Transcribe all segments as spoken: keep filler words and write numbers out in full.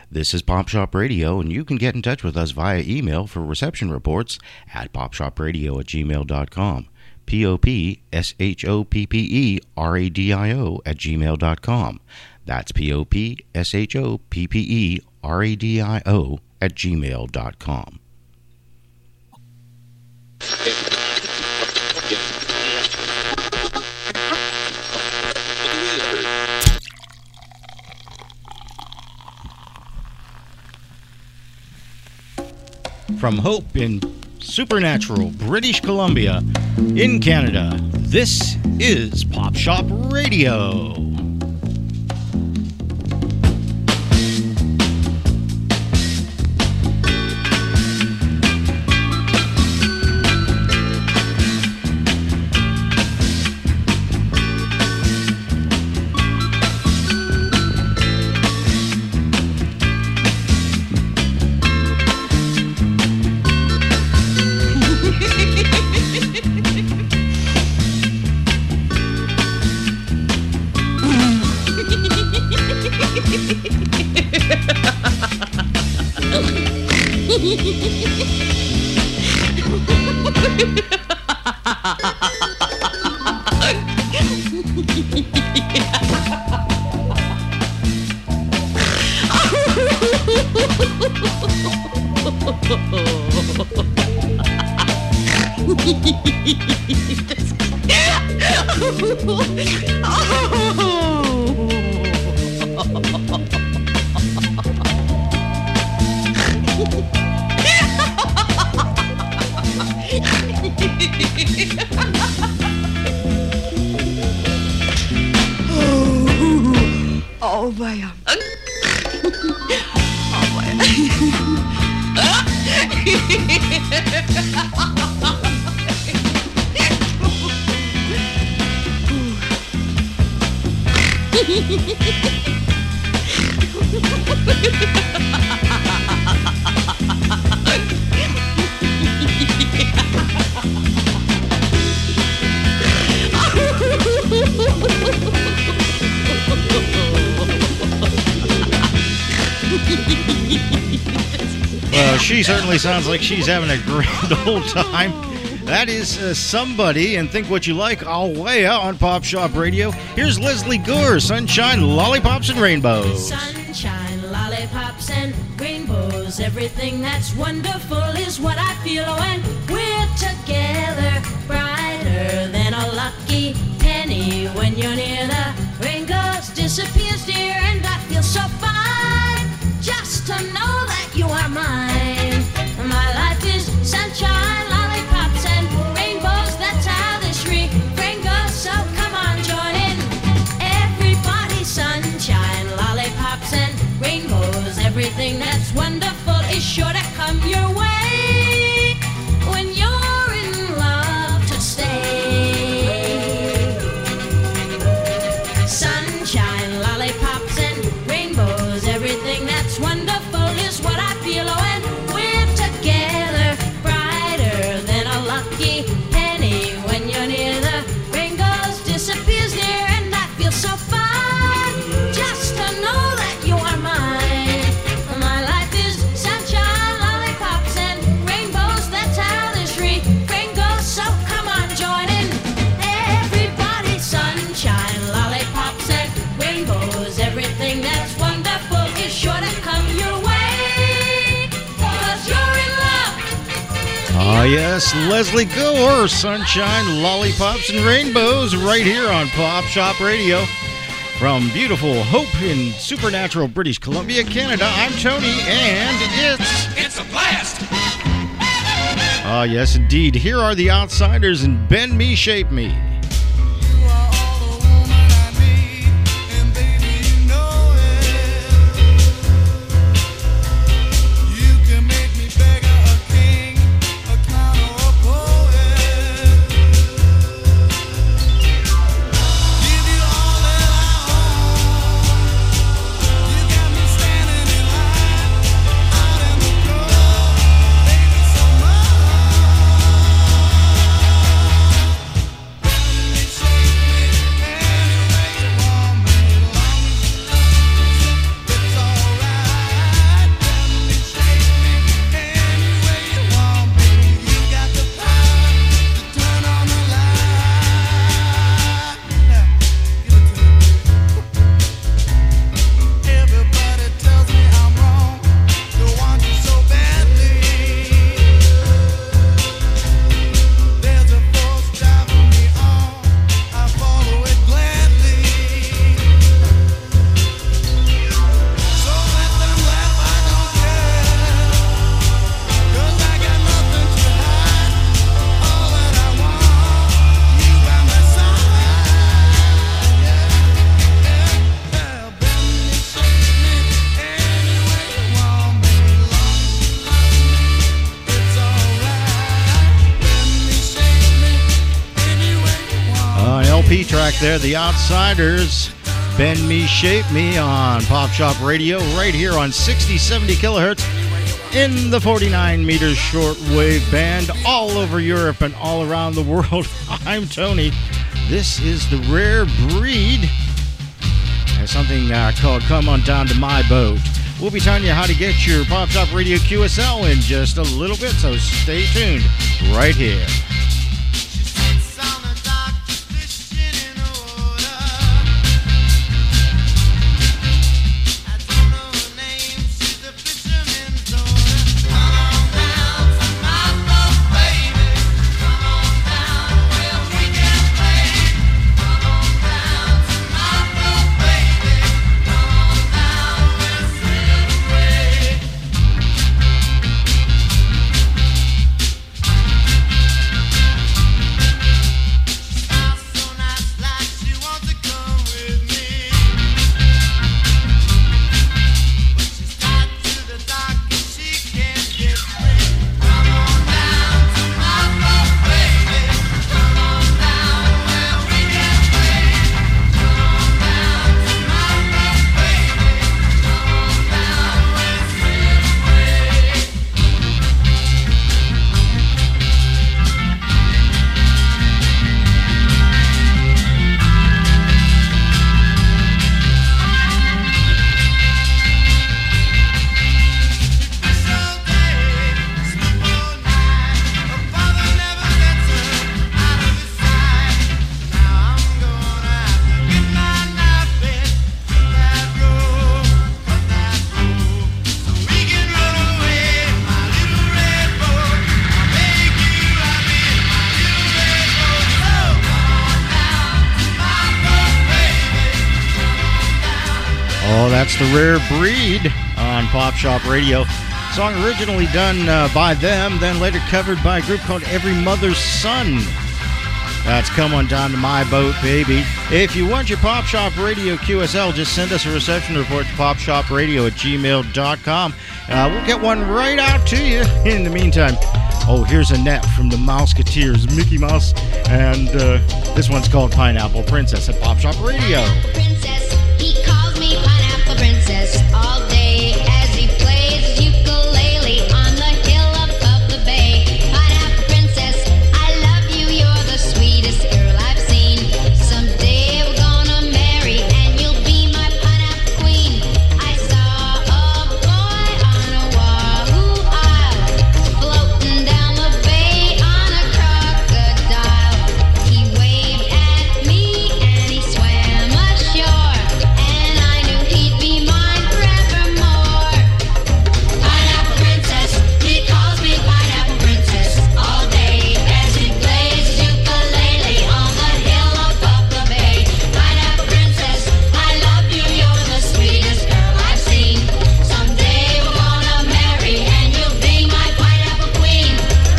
This is Pop Shop Radio, and you can get in touch with us via email for reception reports at popshopradio at gmail dot com. P O P S H O P P E R A D I O at gmail dot com. That's P O P S H O P P E R A D I O at gmail dot com. From Hope in Supernatural, British Columbia, in Canada, this is Pop Shop Radio. Oh, vaya. Well, she certainly sounds like she's having a grand old time. That is uh, Somebody, and Think What You Like, all way out on Pop Shop Radio. Here's Leslie Gore, Sunshine, Lollipops, and Rainbows. Sunshine, lollipops, and rainbows. Everything that's wonderful is what I feel when we're together. Brighter than a lucky penny when you're near. The rain goes, disappears, dear, and I feel so fine just to know that you are mine. My life is sunshine, lollipops, and rainbows. That's how this refrain goes. So come on, join in. Everybody, sunshine, lollipops, and rainbows. Everything that's wonderful is sure to come your way when you're in love to stay. Sunshine, lollipops, and rainbows. Everything that's wonderful is what I feel when we're together. Brighter than a lucky penny when you're near. The rain goes, disappears, dear, and I feel so fine just to know that you are mine. My life is sunshine, lollipops, and rainbows. That's how this refrain goes. So come on, join in. Everybody, sunshine, lollipops, and rainbows. Everything that's wonderful is sure to come your way, 'cause you're in love. Ah, yes, Leslie Gore, Sunshine, Lollipops, and Rainbows, right here on Pop Shop Radio. From beautiful Hope in Supernatural, British Columbia, Canada, I'm Tony, and it's... It's a blast! Ah, yes, indeed. Here are the Outsiders and Bend Me, Shape Me. P track there, The Outsiders, Bend Me, Shape Me on Pop Shop Radio, right here on sixty seventy kilohertz in the forty-nine meter shortwave band, all over Europe and all around the world. I'm Tony. This is The Rare Breed. There's something uh, called Come On Down to My Boat. We'll be telling you how to get your Pop Shop Radio Q S L in just a little bit, so stay tuned right here. That's The Rare Breed on Pop Shop Radio. Song originally done uh, by them, then later covered by a group called Every Mother's Son. That's Come On Down to My Boat, baby. If you want your Pop Shop Radio Q S L, just send us a reception report to popshopradio at gmail dot com. Uh, we'll get one right out to you. In the meantime, oh, here's Annette from the Mouseketeers, Mickey Mouse, and uh, this one's called Pineapple Princess at Pop Shop Radio. Princess, he calls me Pineapple Princess all day as he plays ukulele on the hill above the bay. Pineapple Princess, I love you, you're the sweetest girl I've seen. Someday we're gonna marry and you'll be my pineapple queen. I saw a boy on a wahoo isle, floating down the bay on a crocodile. He waved at me and he swam ashore, and I knew he'd be mine forevermore. Pineapple Princess, he calls me Pineapple Princess all day as he plays ukulele on the hill above the bay. Pineapple Princess, I love you, you're the sweetest girl I've seen. Someday we're gonna marry and you'll be my pineapple queen.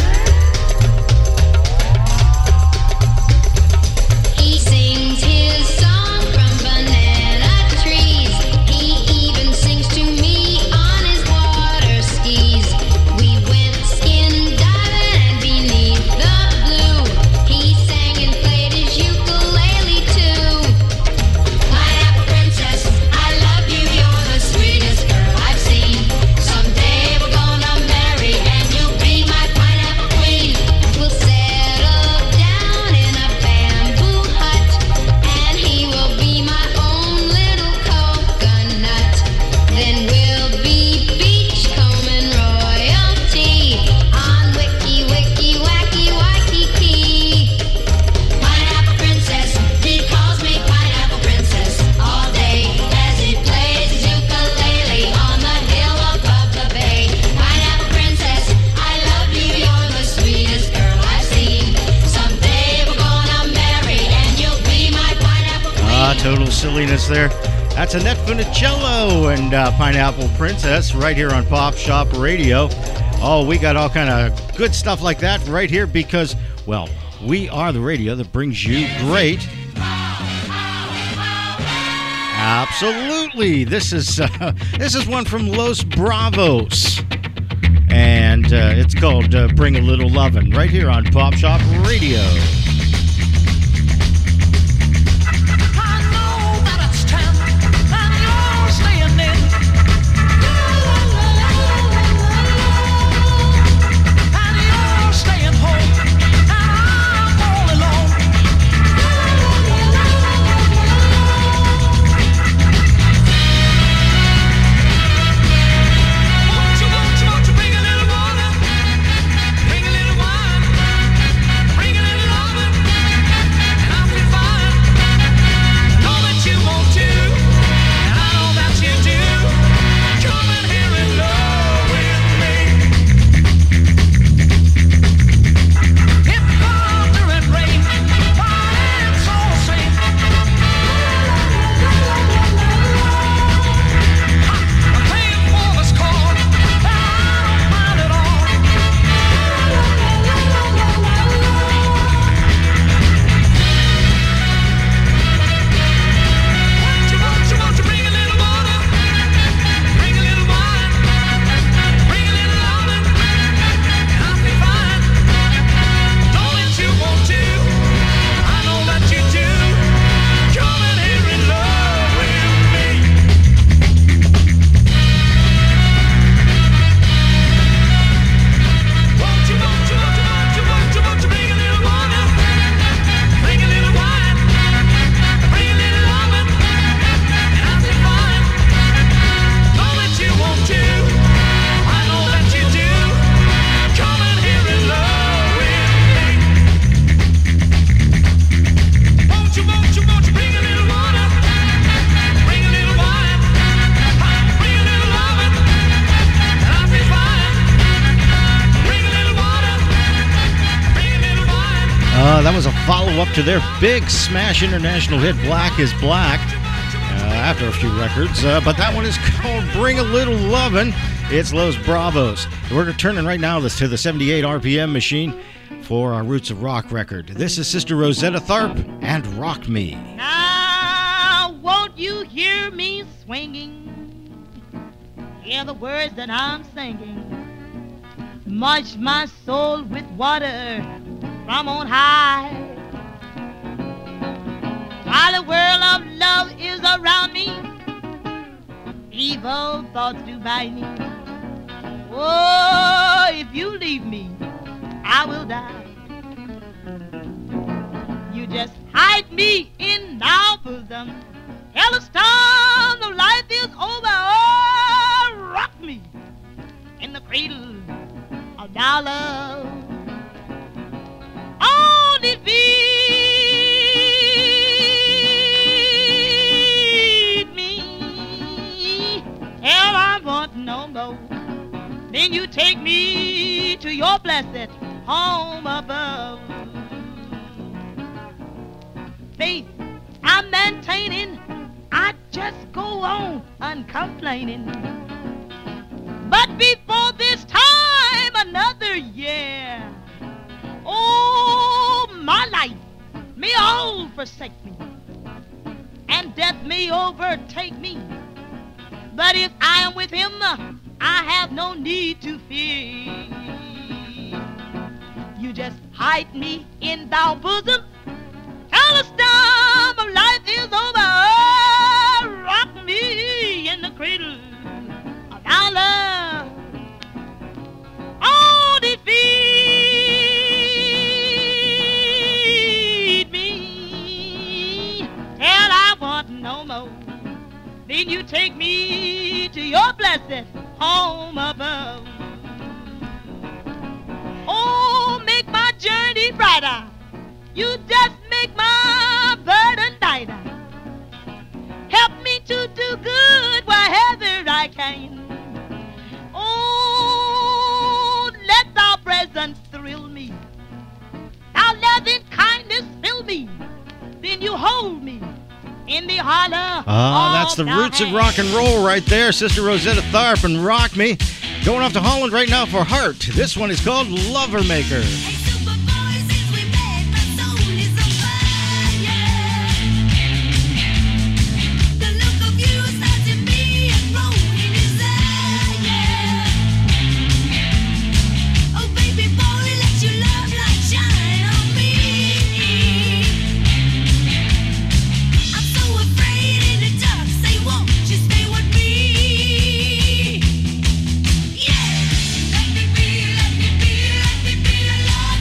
He sings his song from banana trees. He even sings to me on his water skis. We went skin diving and beneath the blue, he sang and played his ukulele too. Pineapple Princess, I love you, you're the sweetest girl I've seen. Someday we're gonna marry and you'll be my pineapple queen. We'll settle down in a bamboo hut, and he will be my own little coconut. Then we'll be beachcombing royalty on Wiki Wiki Wacky Waikiki. Pineapple Princess, he calls me Pineapple Princess all day as he plays his ukulele on the hill above the bay. Pineapple Princess, I love you, you're the sweetest girl I've seen. Someday we're gonna marry and you'll be my pineapple queen. Ah, total silliness there. That's Annette Funicello and uh, Pineapple Princess right here on Pop Shop Radio. Oh, we got all kind of good stuff like that right here because, well, we are the radio that brings you great. Absolutely. This is uh, this is one from Los Bravos, and uh, it's called uh, Bring a Little Lovin' right here on Pop Shop Radio. follow-up to their big smash international hit, Black is Black, uh, after a few records. Uh, but that one is called Bring a Little Lovin'. It's Los Bravos. We're turning right now to the seventy-eight R P M machine for our Roots of Rock record. This is Sister Rosetta Tharpe and Rock Me. Now, won't you hear me swinging? Hear the words that I'm singing. Much my soul with water from on high. While the world of love is around me, evil thoughts do bite me. Oh, if you leave me, I will die. You just hide me in thy bosom. Tell the storm of life is over. Oh, rock me in the cradle of thy love. Oh, defeat me. Hell, I want no more. Then you take me to your blessed home above. Faith, I'm maintaining. I just go on uncomplaining. But before this time, another year. Oh, my life may all forsake me, and death may overtake me. But if I am with him, I have no need to fear. You just hide me in thy bosom. Tell the storm of life is over. Oh, rock me in the cradle of thy love. Oh, defeat me. Tell I want no more. Then you take me to your blessed home above. Oh, make my journey brighter. You just make my burden lighter. Help me to do good wherever I can. Oh, let thy presence thrill me. Thy loving kindness fill me. Then you hold me in the hollow. Ah, that's the Roots of Rock and Roll right there. Sister Rosetta Tharpe and Rock Me. Going off to Holland right now for Heart. This one is called Lover Maker. Yeah, let me be, let me be, let me be alone.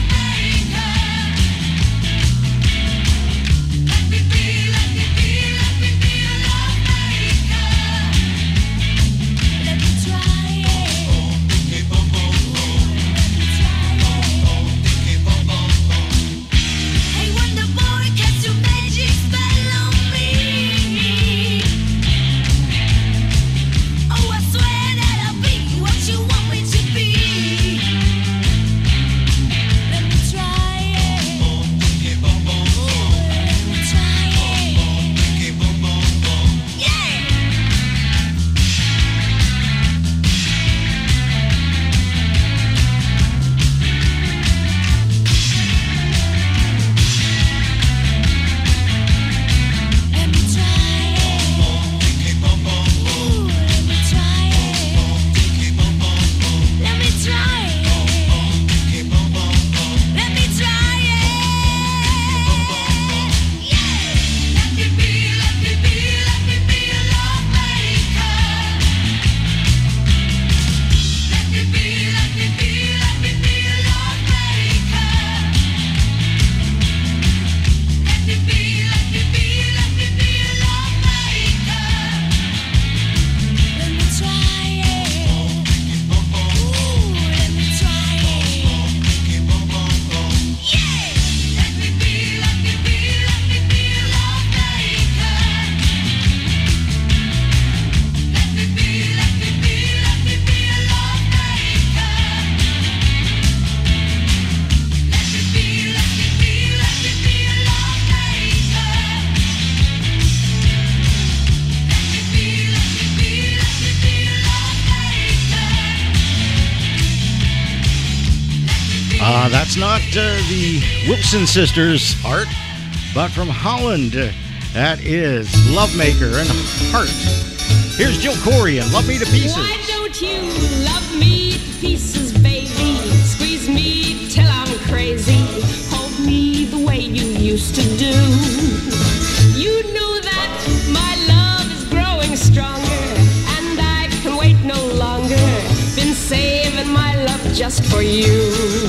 Uh, that's not uh, the Wilson sisters' art, but from Holland. Uh, that is Lovemaker and Heart. Here's Jill Corey and Love Me to Pieces. Why don't you love me to pieces, baby? Squeeze me till I'm crazy. Hold me the way you used to do. You know that my love is growing stronger, and I can wait no longer. Been saving my love just for you.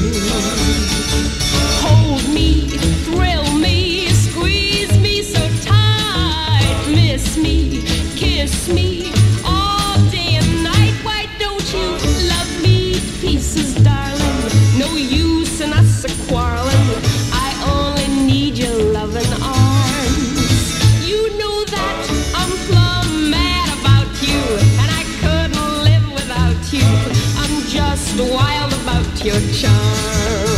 Hold me, thrill me, squeeze me so tight, miss me, kiss me all day and night. Why don't you love me to pieces, darling? No use in us a quarreling. I only need your loving arms. You know that I'm plumb mad about you, and I couldn't live without you. I'm just wild about your charm.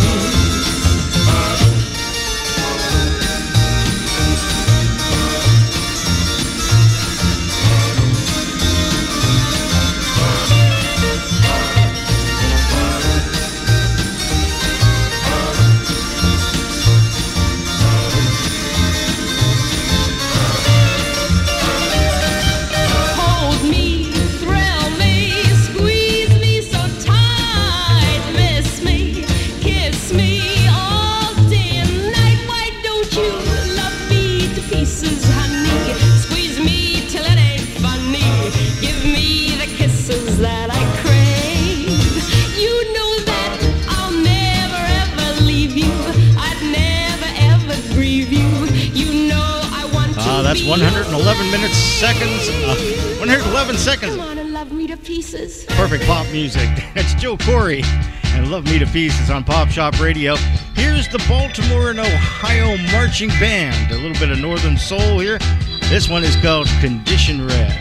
That's one hundred eleven minutes, seconds, uh, one hundred eleven seconds. Come on and love me to pieces. Perfect pop music. That's Jill Corey and Love Me to Pieces on Pop Shop Radio. Here's the Baltimore and Ohio Marching Band. A little bit of Northern Soul here. This one is called Condition Red.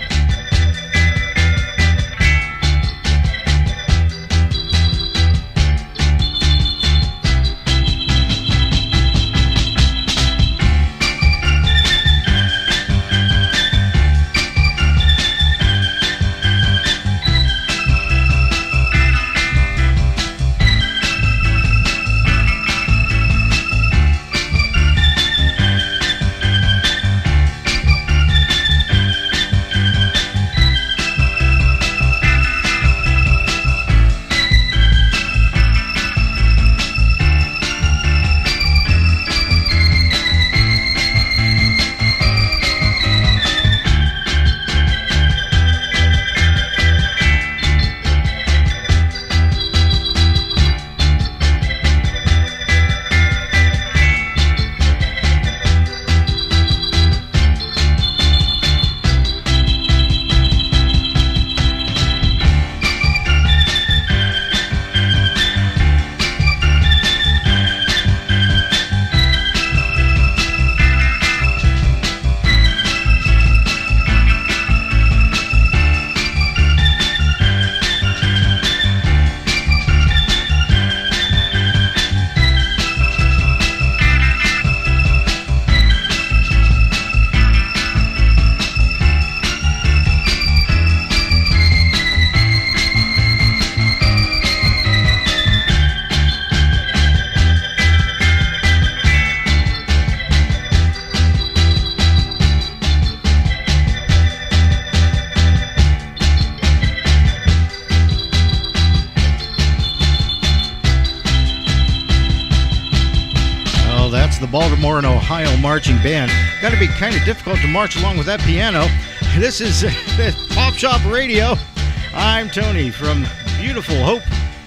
Baltimore and Ohio Marching Band. Got to be kind of difficult to march along with that piano. This is uh, Pop Shop Radio. I'm Tony from beautiful Hope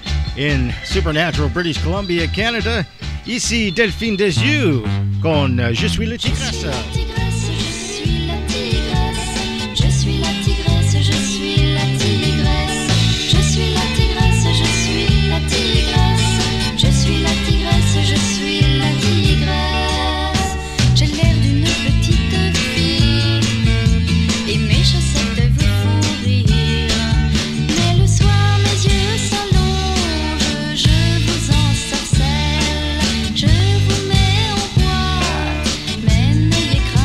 in Supernatural, British Columbia, Canada. Ici Delphine Desyeux con uh, Je suis le tigresse. Je vous mets en boîte, mais n'ayez crainte.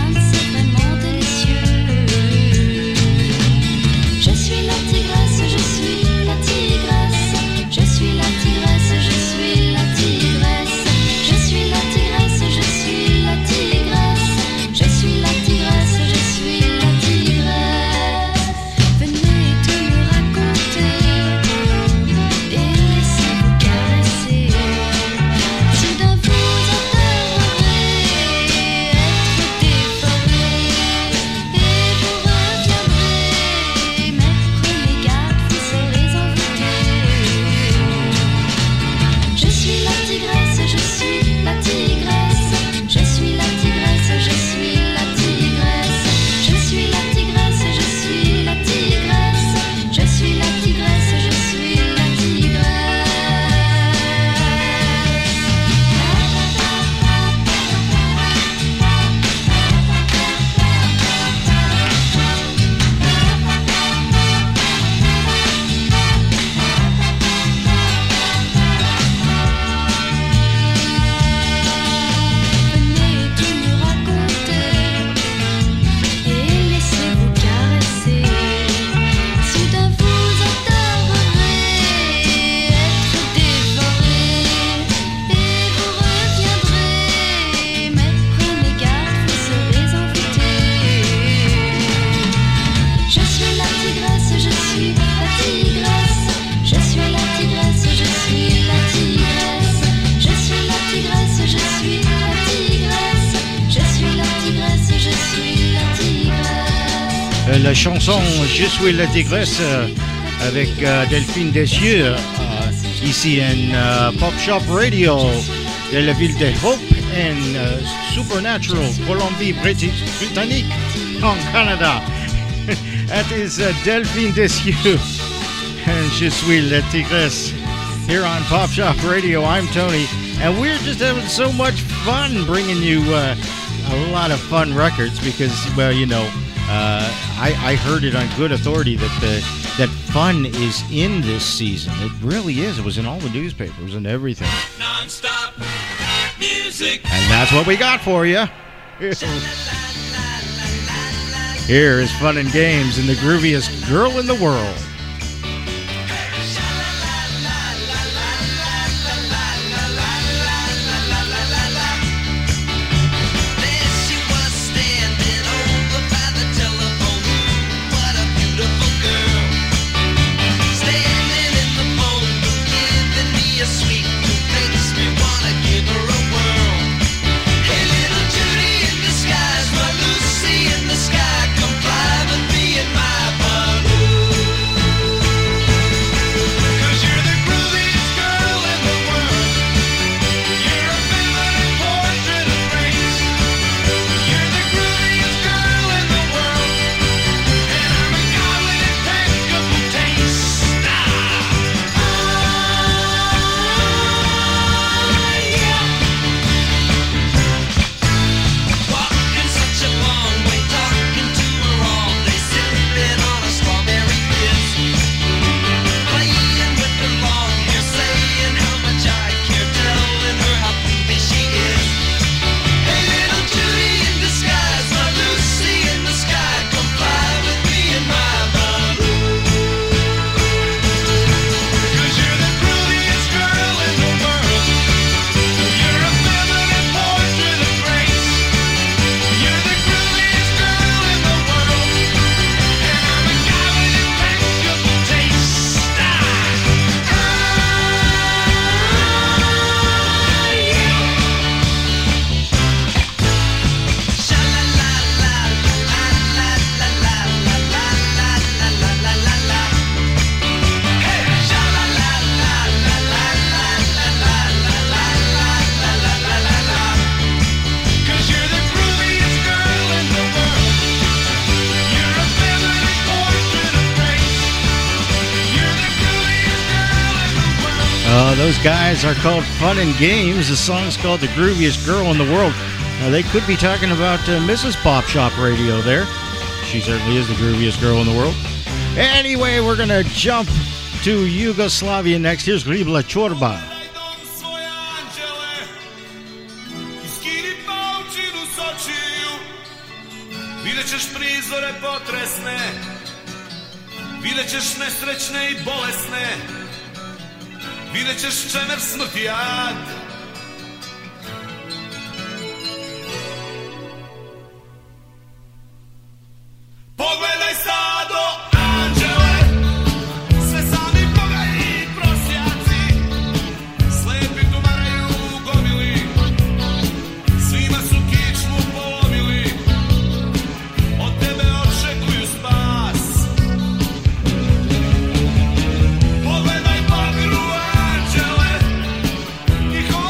la chanson Je suis la tigresse euh, avec euh, Delphine Dessieux euh, ici en euh, Pop Shop Radio de la ville de Hope en euh, Supernatural, Colombie-Britannique en Canada. That is uh, Delphine Dessieux and Je suis la tigresse here on Pop Shop Radio. I'm Tony, and we're just having so much fun bringing you uh, a lot of fun records because, well, you know, uh, I, I heard it on good authority that the that fun is in this season. It really is. It was in all the newspapers and everything. Non-stop music. And that's what we got for you. Here is Fun and Games and the grooviest girl in the world. Uh, those guys are called Fun and Games. The song's called The Grooviest Girl in the World. Uh, they could be talking about uh, Missus Pop Shop Radio there. She certainly is the grooviest girl in the world. Anyway, we're going to jump to Yugoslavia next. Here's Ribla Chorba. Vidjet ćeš prizore potresne, vidjet ćeš nesrećne i bolesne, vidjet ćeš čemer smrti jad. Pogledaj stado anđele, sve sami bogaji prosjaci, slepi tumaraju u gomili, svima su kičmu polomili, od tebe očekuju spas. Pogledaj bagru anđele, njihov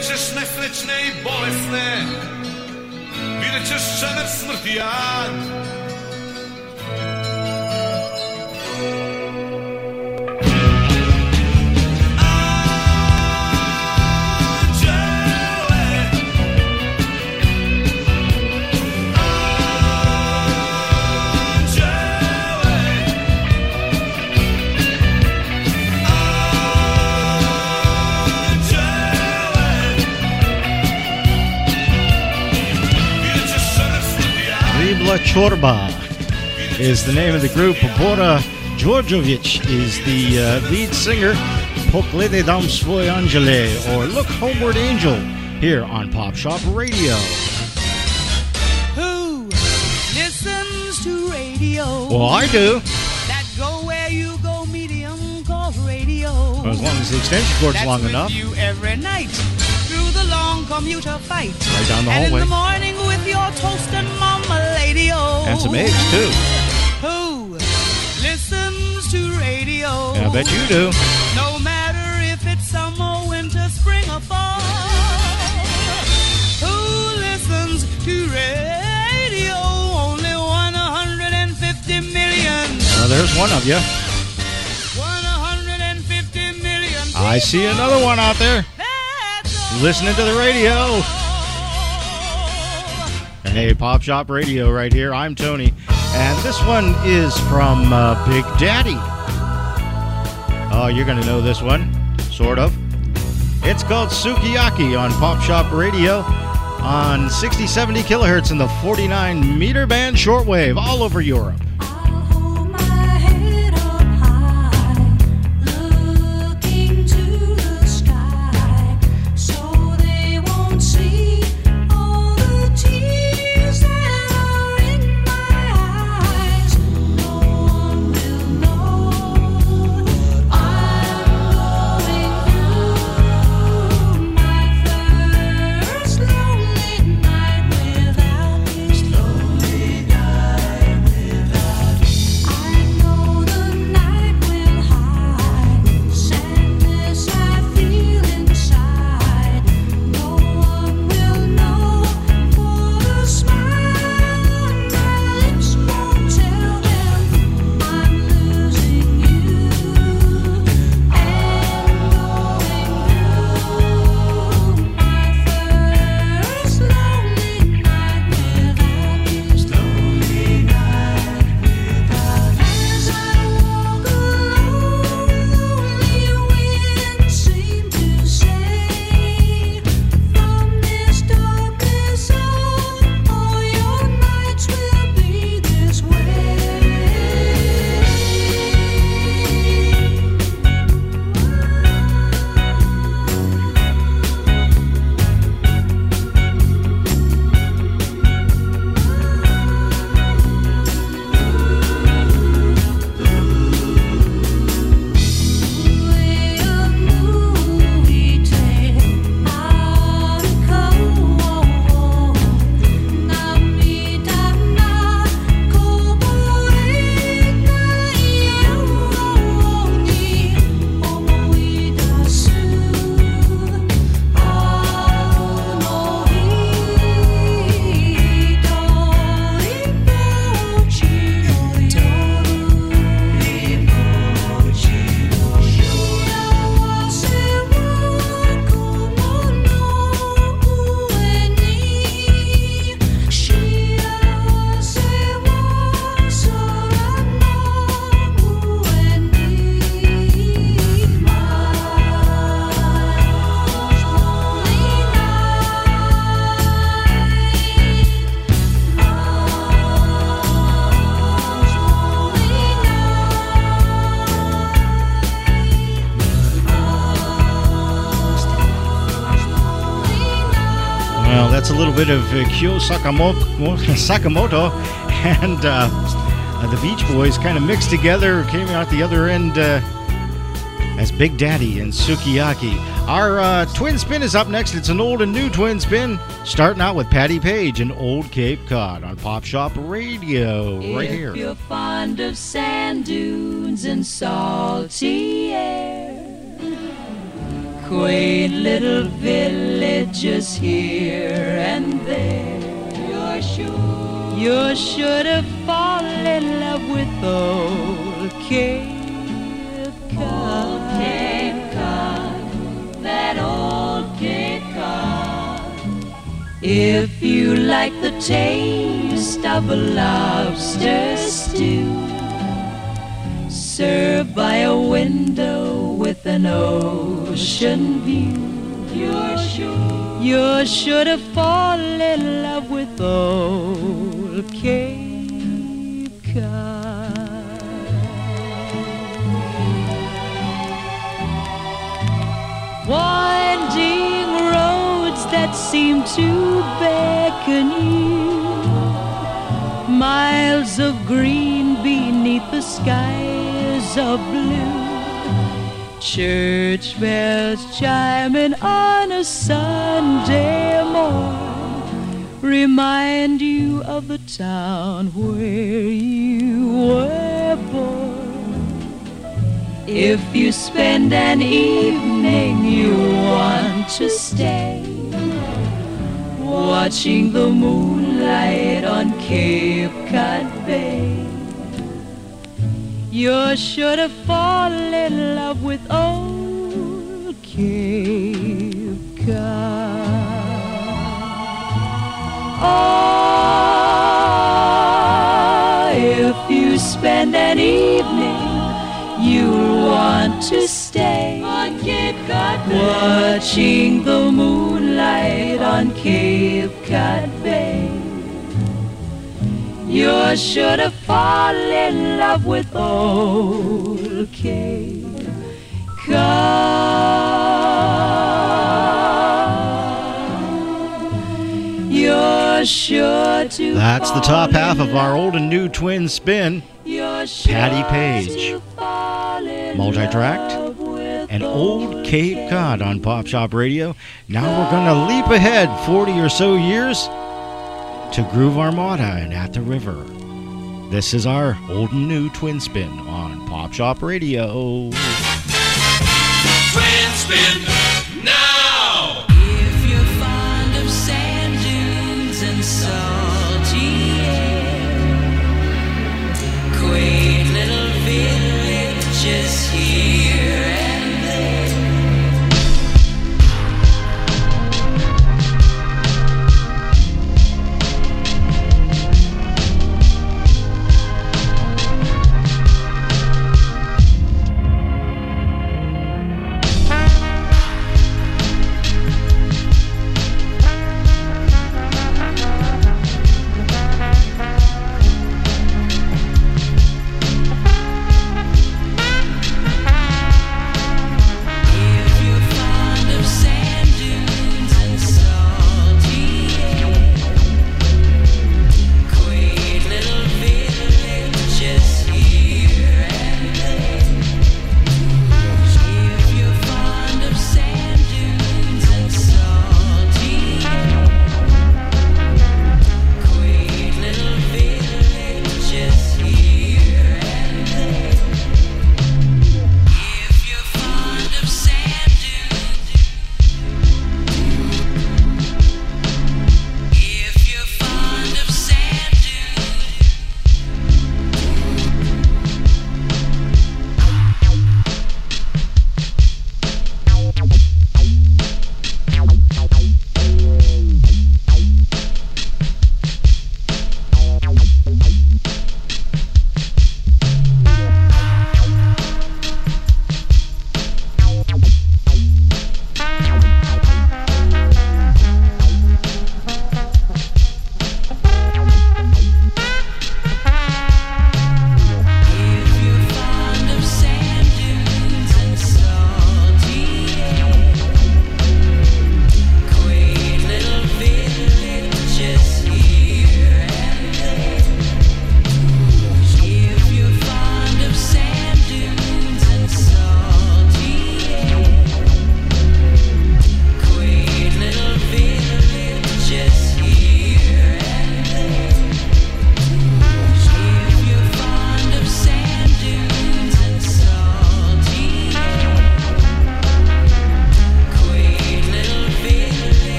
Vidjet ćeš nesrećne i bolesne, vidjet ćeš čemer smrti jad. Ribla Chorba is the name of the group. Bora Djordjevic is the uh, lead singer. Poglede dam svoj angele, or Look Homeward Angel, here on Pop Shop Radio. Who listens to radio? Well, I do. That go where you go, medium called radio. Well, as long as the extension cord's That's long with enough. you every night through the long commuter fight. Right down the and hallway. in the morning with your toast and mama lady oh. And some eggs, too. Who listens to radio? Yeah, I bet you do. No matter if it's summer, winter, spring, or fall. Who listens to radio? Only one hundred fifty million. Well, there's one of you. one hundred fifty million. I see another one out there listening to the radio. And hey, Pop Shop Radio right here. I'm Tony. And this one is from uh, Big Daddy. Oh, you're going to know this one. Sort of. It's called Sukiyaki on Pop Shop Radio on sixty seventy kilohertz in the forty-nine meter band shortwave all over Europe. I'll hold my head up high, looking to the sky, so they won't see all the tears that are in my eyes. No one will know I'm going through my first lonely night without this lonely night without you. I know the night will hide sadness I feel inside. No one will know, for the smile on my lips won't tell them I'm losing you and going through my first lonely night without this lonely night without you. As I walk alone, lonely winds seem to say, from this darkness on, all your nights will be this way. Well, that's a little bit of uh, Kyo Sakamoto, Sakamoto and uh, uh, the Beach Boys kind of mixed together, came out the other end uh, as Big Daddy and Sukiyaki. Our uh, twin spin is up next. It's an old and new twin spin, starting out with Patty Page and Old Cape Cod on Pop Shop Radio right If here. you're fond of sand dunes and salty air, quaint little villages here and there. You're sure, you're sure to fall in love with old Cape Cod. Old Cape Cod, that old Cape Cod. If you like the taste of a lobster stew, served by a window with an ocean view, you're sure, you're sure to fall in love with old Cape Cod. Winding roads that seem to beckon you, miles of green beneath the skies of blue, church bells chiming on a Sunday morn remind you of the town where you were born. If you spend an evening you want to stay, watching the moonlight on Cape Cod Bay, you're sure to fall in love with old Cape Cod. Oh, if you spend an evening you'll want to stay on Cape Cod Bay, watching the moonlight on Cape Cod Bay, you're sure to fall in love with old Cape Cod. You're sure to. That's the top half of our old and new twin spin. You're sure Patty Page, to fall in multi-tracked, love with and Old Cape Cod on Pop Shop Radio. Now we're going to leap ahead forty or so years to Groove Armada and At the River. This is our old and new twin spin on Pop Shop Radio. Twin spin now! If you're fond of sand dunes and salty air, quaint little villages here and there,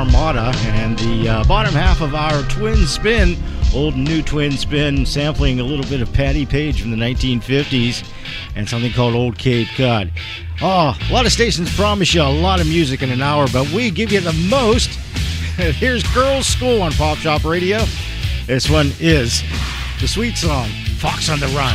Armada, and the uh, bottom half of our Twin Spin, old and new Twin Spin, sampling a little bit of Patti Page from the nineteen fifties and something called Old Cape Cod. Oh, a lot of stations promise you a lot of music in an hour, but we give you the most. Here's Girls School on Pop Shop Radio. This one is the sweet song, Fox on the Run.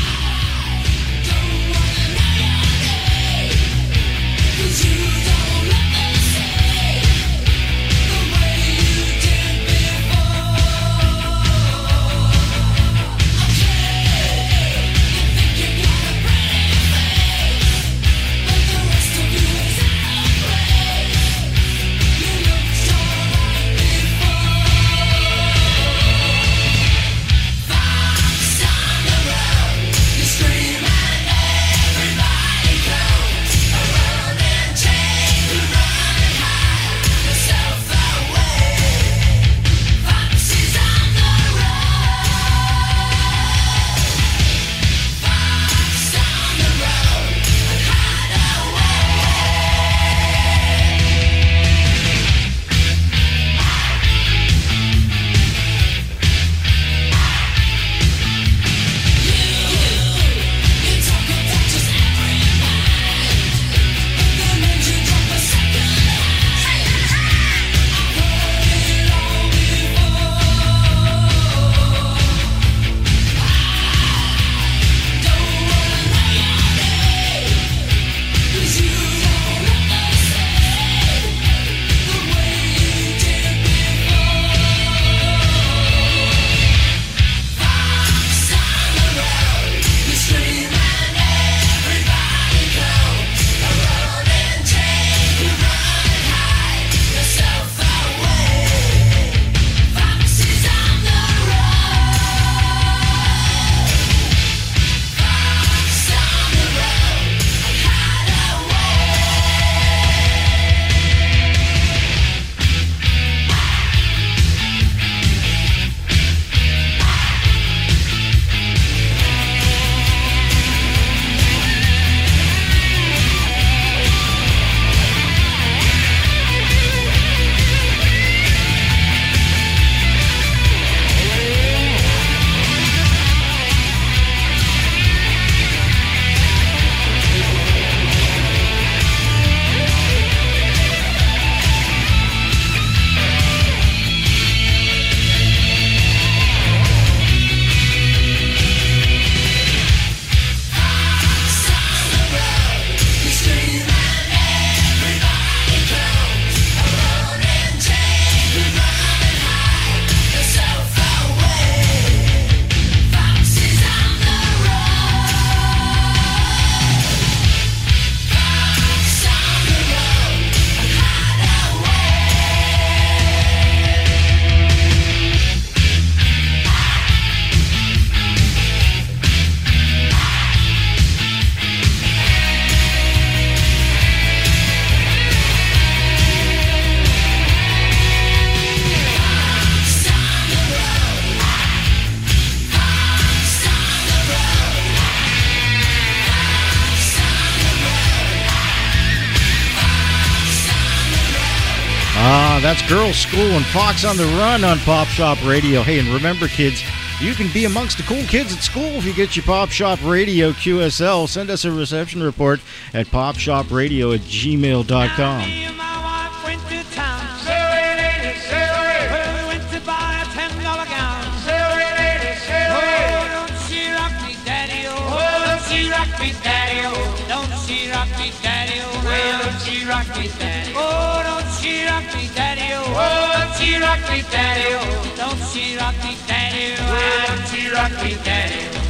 That's Girls School and Fox on the Run on Pop Shop Radio. Hey, and remember, kids, you can be amongst the cool kids at school if you get your Pop Shop Radio Q S L. Send us a reception report at popshopradio at gmail dot com. Me and my wife went to town. Sail away, lady, sail away. Well, we went to buy a ten dollar gown. Sail away, lady, sail away. Oh, don't she rock me, daddy, oh. Oh, don't she rock me, daddy, oh. Don't she rock me, daddy, oh. Well, don't she rock me, daddy, oh. Don't she rock me, daddy, oh. Oh, don't she rock me, daddy, oh. Don't she rock me, daddy, oh. Well, don't she rock me, daddy, oh.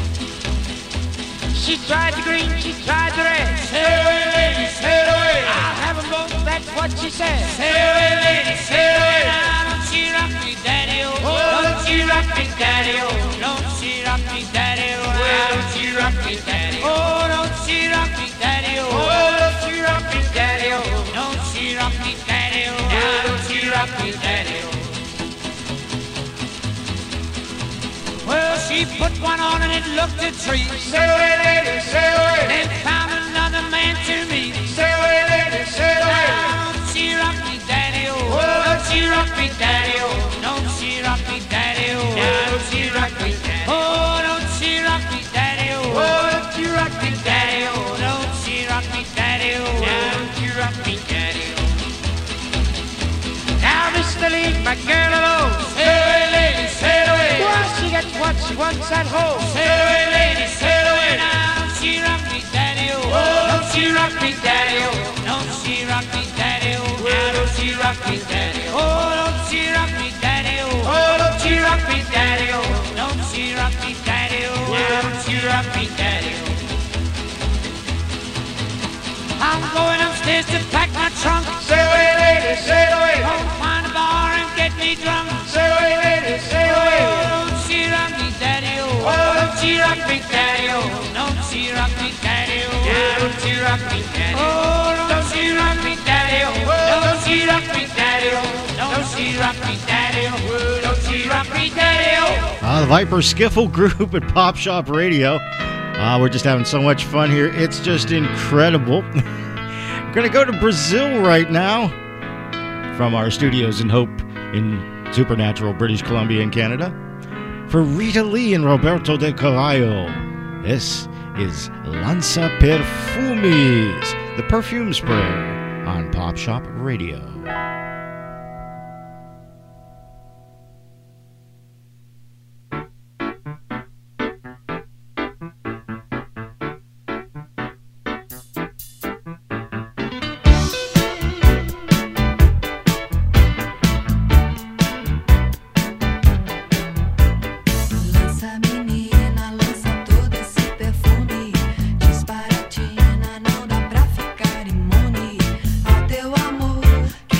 She tried the green, she tried the red. Sail away, lady, sail away. I'll have them both, that's what she said. Sail away, lady, sail away. Now don't she rock me, daddy, oh. Oh, don't she rock me, daddy, oh. Don't she rock me, daddy, oh. Well, don't she rock me, daddy, oh. Don't she rock me, daddy, oh. Oh, don't she rock me, daddy, oh. Don't she rock me, daddy, oh. Now don't she rock me, daddy, oh. Well, she put one on and it looked a treat. Sail away, lady, sail away. Then found another man to meet. Sail away, lady, sail away. Now don't she rock me, daddy, oh. Oh, rock me, daddy-o. Don't she rock me, daddy-o. Don't she rock me, daddy-o. Oh, don't she rock me, daddy-o. Oh, don't she rock me, daddy-o. Don't she rock me, daddy-o. Don't she rock me, daddy-o. Now, Mister Lee, my girl alone. Sail away, lady, sail away. Well, she gets what she wants at home. Sail away, lady, sail away. Now, she rock me, daddy-o. Oh, don't she rock me, daddy-o. Don't she rock me, daddy-o. Now, don't she rock me, daddy-o. Oh, don't she rock me, daddy-o. Oh, don't she rock me, daddy-o. Don't she rock me, daddy-o. Now, don't she rock me, daddy-o. I'm going upstairs to pack my trunk. Sail away, lady, sail away. Home, find a bar and get me drunk. Sail away, lady, sail away. Oh, don't she rock me, daddy-o. Oh, don't she rock me, daddy-o. Don't she rock me, daddy-o. Yeah, don't she rock me, daddy-o. Oh, don't she rock me, daddy-o. Don't she rock me, daddy-o. Don't she rock me, daddy-o. Don't she rock me, daddy-o. Uh, the Viper Skiffle Group at Pop Shop Radio. Uh, we're just having so much fun here. It's just incredible. We're going to go to Brazil right now from our studios in Hope in Supernatural, British Columbia and Canada. For Rita Lee and Roberto de Carvalho, this is Lança Perfumes, the perfume spray on Pop Shop Radio. Lança menina, lança todo esse perfume. Disparatina, não dá pra ficar imune ao teu amor.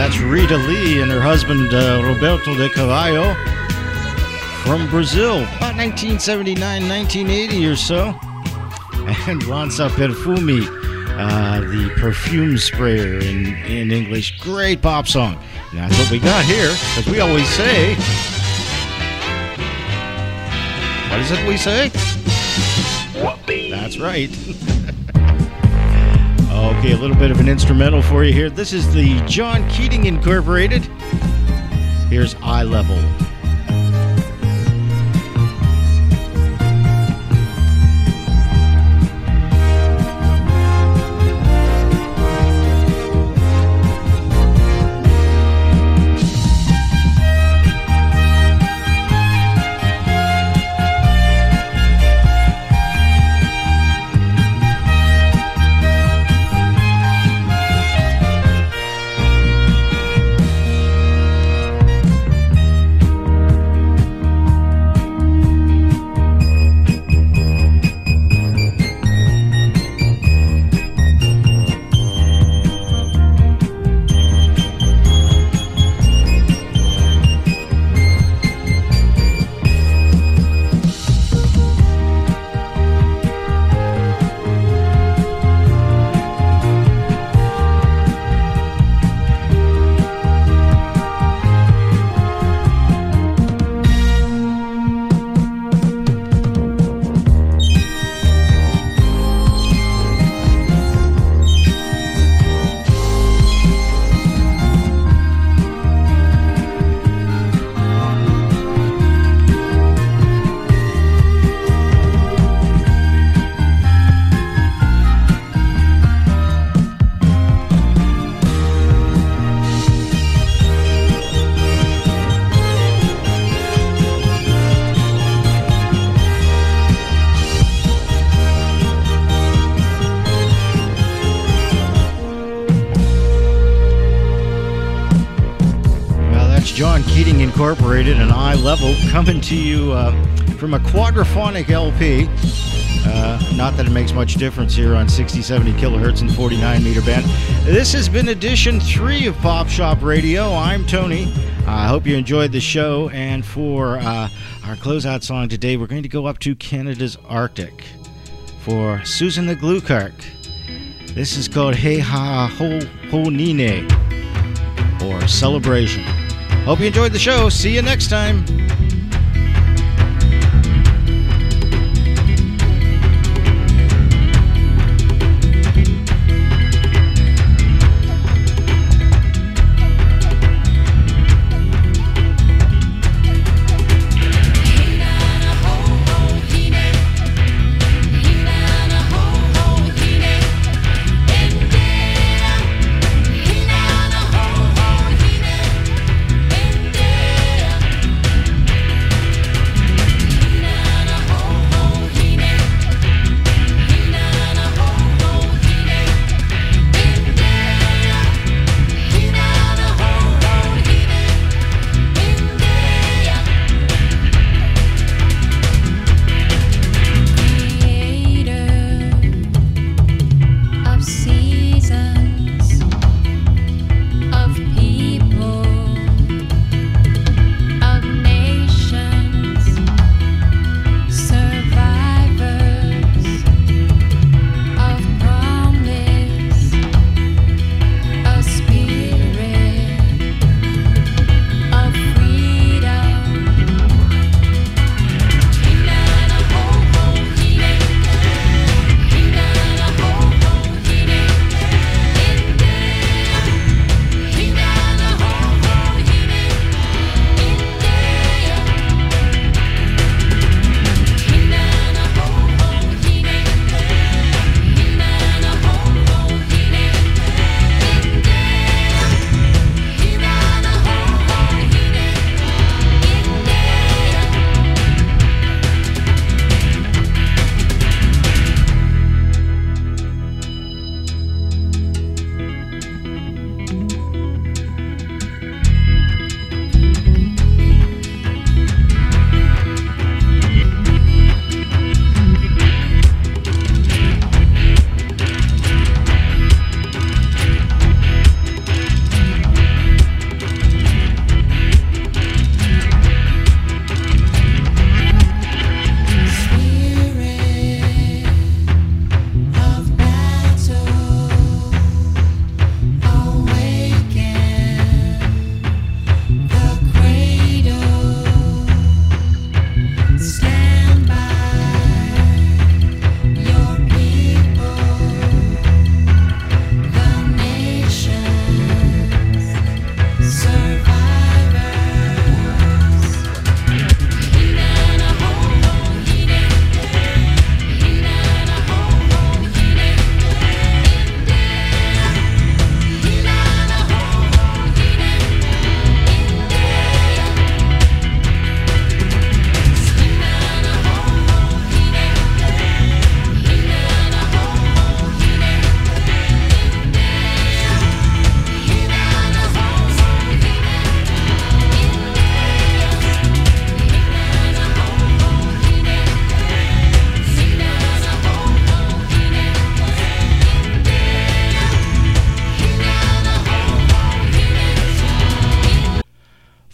That's Rita Lee and her husband uh, Roberto de Carvalho from Brazil, about nineteen seventy-nine, nineteen eighty or so. And Lanza Perfumi, uh, the perfume sprayer in, in English. Great pop song. And that's what we got here, because we always say... What is it we say? Whoopee. That's right. Okay, a little bit of an instrumental for you here. This is the John Keating Incorporated. Here's Eye Level. John Keating Incorporated and Eye Level coming to you uh, from a quadraphonic L P. Uh, not that it makes much difference here on sixty, seventy kilohertz and forty-nine meter band. This has been edition three of Pop Shop Radio. I'm Tony. I hope you enjoyed the show. And for uh, our closeout song today, we're going to go up to Canada's Arctic for Susan the Gluekark. This is called Hey Ha Ho Ho Nine, or Celebration. Hope you enjoyed the show. See you next time.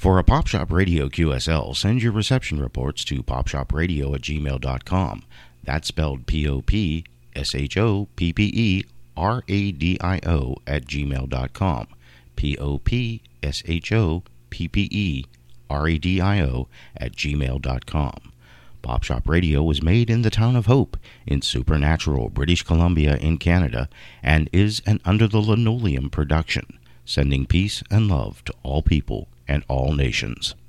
For a Pop Shop Radio Q S L, send your reception reports to popshopradio at gmail dot com. That's spelled P O P S H O P P E R A D I O at gmail dot com. P O P S H O P P E R A D I O at gmail dot com. Pop Shop Radio was made in the town of Hope in Supernatural, British Columbia in Canada, and is an Under the Linoleum production, sending peace and love to all people and all nations.